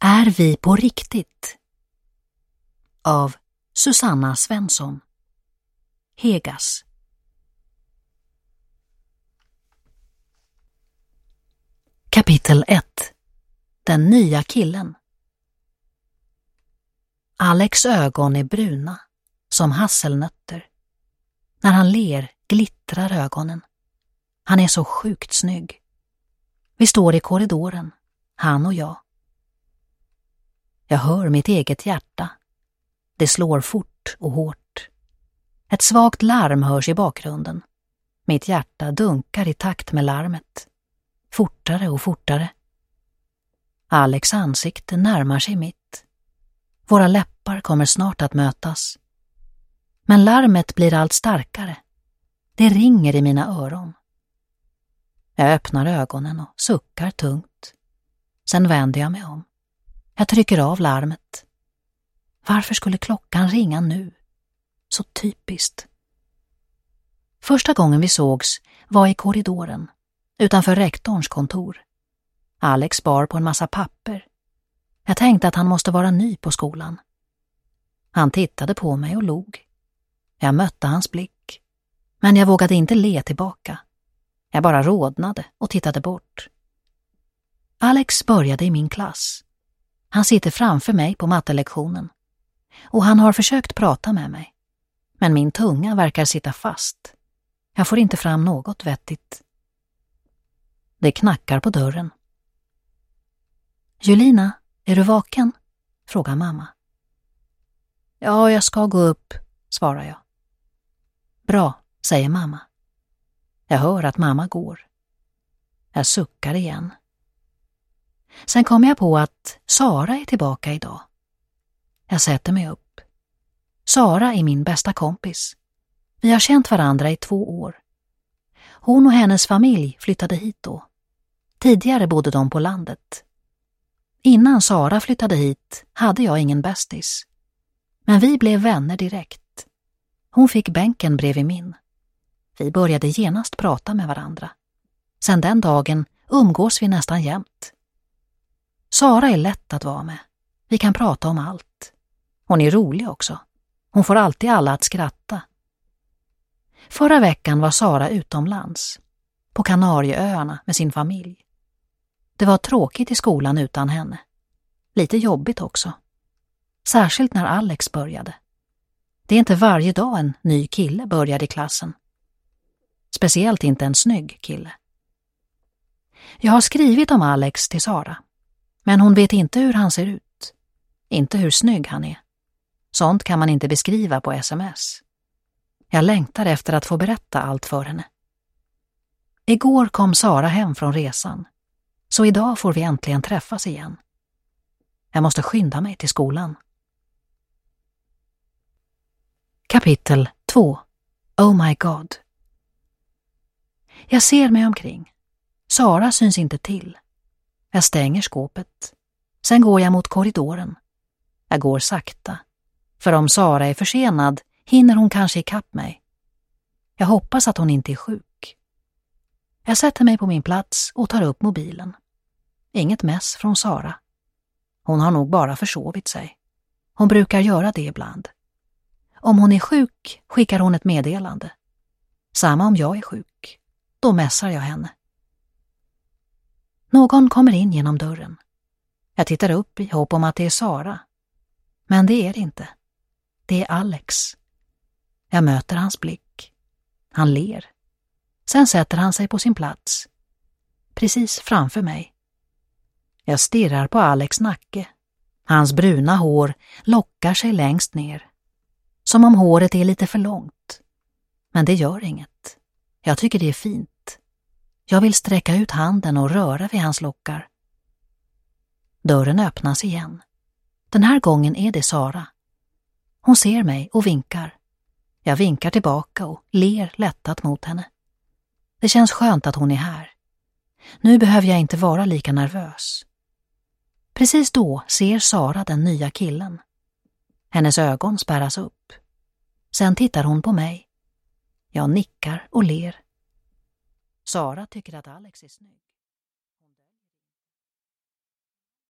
Är vi på riktigt? Av Susanna Svensson. Hegas. Kapitel 1. Den nya killen. Alex ögon är bruna, som hasselnötter. När han ler glittrar ögonen. Han är så sjukt snygg. Vi står i korridoren, han och jag. Jag hör mitt eget hjärta. Det slår fort och hårt. Ett svagt larm hörs i bakgrunden. Mitt hjärta dunkar i takt med larmet. Fortare och fortare. Alex ansikte närmar sig mitt. Våra läppar kommer snart att mötas. Men larmet blir allt starkare. Det ringer i mina öron. Jag öppnar ögonen och suckar tungt. Sen vänder jag mig om. Jag trycker av larmet. Varför skulle klockan ringa nu? Så typiskt. Första gången vi sågs var i korridoren, utanför rektorns kontor. Alex bar på en massa papper. Jag tänkte att han måste vara ny på skolan. Han tittade på mig och log. Jag mötte hans blick, men jag vågade inte le tillbaka. Jag bara rodnade och tittade bort. Alex började i min klass. Han sitter framför mig på mattelektionen. Och han har försökt prata med mig. Men min tunga verkar sitta fast. Jag får inte fram något vettigt. Det knackar på dörren. Julina, är du vaken? Frågar mamma. Ja, jag ska gå upp, svarar jag. Bra, säger mamma. Jag hör att mamma går. Jag suckar igen. Sen kommer jag på att Sara är tillbaka idag. Jag sätter mig upp. Sara är min bästa kompis. Vi har känt varandra i 2 år. Hon och hennes familj flyttade hit då. Tidigare bodde de på landet. Innan Sara flyttade hit hade jag ingen bästis. Men vi blev vänner direkt. Hon fick bänken bredvid min. Vi började genast prata med varandra. Sen den dagen umgås vi nästan jämt. Sara är lätt att vara med. Vi kan prata om allt. Hon är rolig också. Hon får alltid alla att skratta. Förra veckan var Sara utomlands. På Kanarieöarna med sin familj. Det var tråkigt i skolan utan henne. Lite jobbigt också. Särskilt när Alex började. Det är inte varje dag en ny kille börjar i klassen. Speciellt inte en snygg kille. Jag har skrivit om Alex till Sara. Men hon vet inte hur han ser ut. Inte hur snygg han är. Sånt kan man inte beskriva på sms. Jag längtar efter att få berätta allt för henne. Igår kom Sara hem från resan. Så idag får vi äntligen träffas igen. Jag måste skynda mig till skolan. Kapitel 2. Oh my God. Jag ser mig omkring. Sara syns inte till. Jag stänger skåpet. Sen går jag mot korridoren. Jag går sakta. För om Sara är försenad hinner hon kanske ikapp mig. Jag hoppas att hon inte är sjuk. Jag sätter mig på min plats och tar upp mobilen. Inget mess från Sara. Hon har nog bara försovit sig. Hon brukar göra det ibland. Om hon är sjuk skickar hon ett meddelande. Samma om jag är sjuk. Då mässar jag henne. Någon kommer in genom dörren. Jag tittar upp i hopp om att det är Sara. Men det är det inte. Det är Alex. Jag möter hans blick. Han ler. Sen sätter han sig på sin plats. Precis framför mig. Jag stirrar på Alex nacke. Hans bruna hår lockar sig längst ner. Som om håret är lite för långt. Men det gör inget. Jag tycker det är fint. Jag vill sträcka ut handen och röra vid hans lockar. Dörren öppnas igen. Den här gången är det Sara. Hon ser mig och vinkar. Jag vinkar tillbaka och ler lättat mot henne. Det känns skönt att hon är här. Nu behöver jag inte vara lika nervös. Precis då ser Sara den nya killen. Hennes ögon spärras upp. Sen tittar hon på mig. Jag nickar och ler. Sara tycker att Alex är snygg.